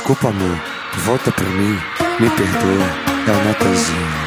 Desculpa, amor, volta pra mim, me perdoa, é o Natanzinho.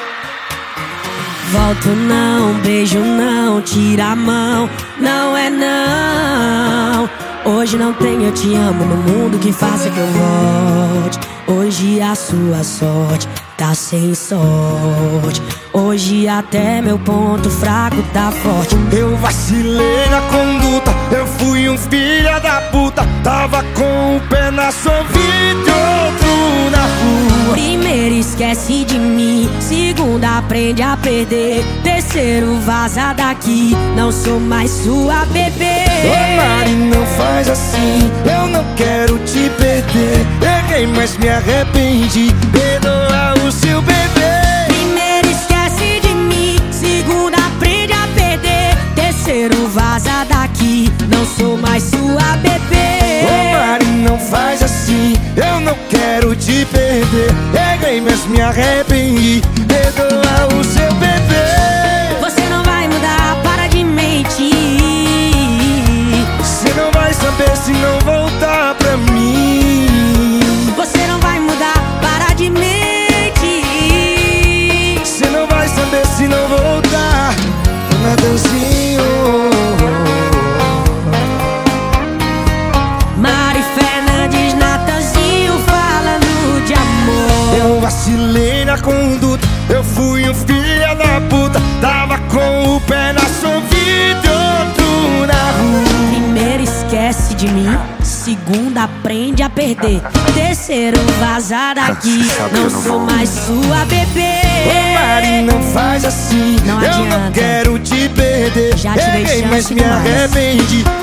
Volto não, beijo não, tira a mão, não é não. Hoje não tem eu te amo no mundo que faça que eu volte. Hoje a sua sorte tá sem sorte. Hoje até meu ponto fraco tá forte. Eu vacilei na conduta, eu fui um filho da puta. Tava com o pé na sua vida e outro na rua. Primeiro esquece de mim, segundo aprende a perder, terceiro vaza daqui, não sou mais sua bebê. Ô Mari, não faz assim, eu não quero te perder. Errei, mas me arrependi, perdoa o seu bebê. Primeiro esquece de mim, segundo aprende a perder, terceiro vaza daqui, não sou mais sua bebê. Ô Mari, não faz assim, eu não quero te perder. Errei, mas me arrependi, perdoa o seu bebê. Você não vai mudar, para de mentir. Você não vai saber se não voltar pra mim. Você não vai mudar, para de mentir. Você não vai saber se não voltar. Natanzinho. Mari Fernandes, Natanzinho falando de amor. Eu vacilei na conduta, eu fui um filho da puta. Tava com o pé na sua vida e outro na rua. Primeiro esquece de mim, segundo aprende a perder, terceiro vaza daqui, não sou mais sua bebê. Ô Mari, não faz assim, Não eu adianta. não quero te perder. Já te dei Errei, chance mas me demais. arrependi,